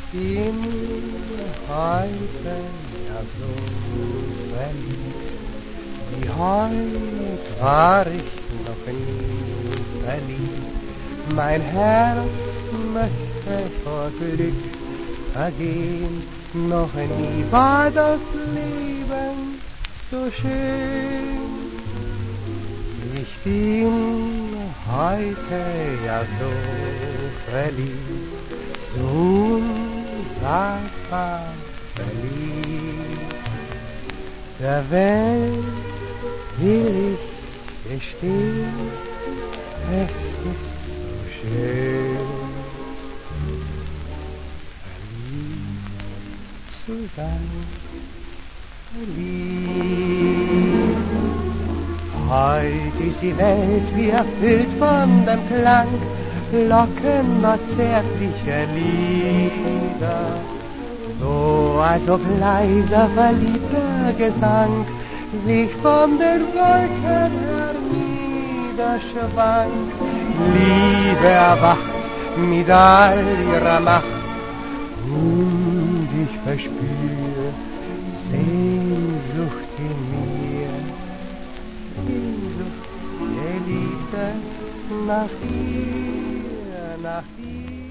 bin heute ja so verliebt. Wie heut war ich noch nie verliebt. Mein Herz möchte vor Glück vergehen. Noch nie war das Leben so schön. Ich bin heute ja so verliebt, so unsagbar verliebt. Der Welt will ich gestehen, es ist so schön, verliebt zu sein, verliebt. Heut ist die Welt wie erfüllt von dem Klang lockender, zärtlicher Lieder, so als ob leiser, verliebter Gesang sich von den Wolken herniederschwankt. Liebe erwacht mit all ihrer Macht und ich verspür Sehnsucht in mir. Sehnsucht, Geliebte, nach dir, nach dir.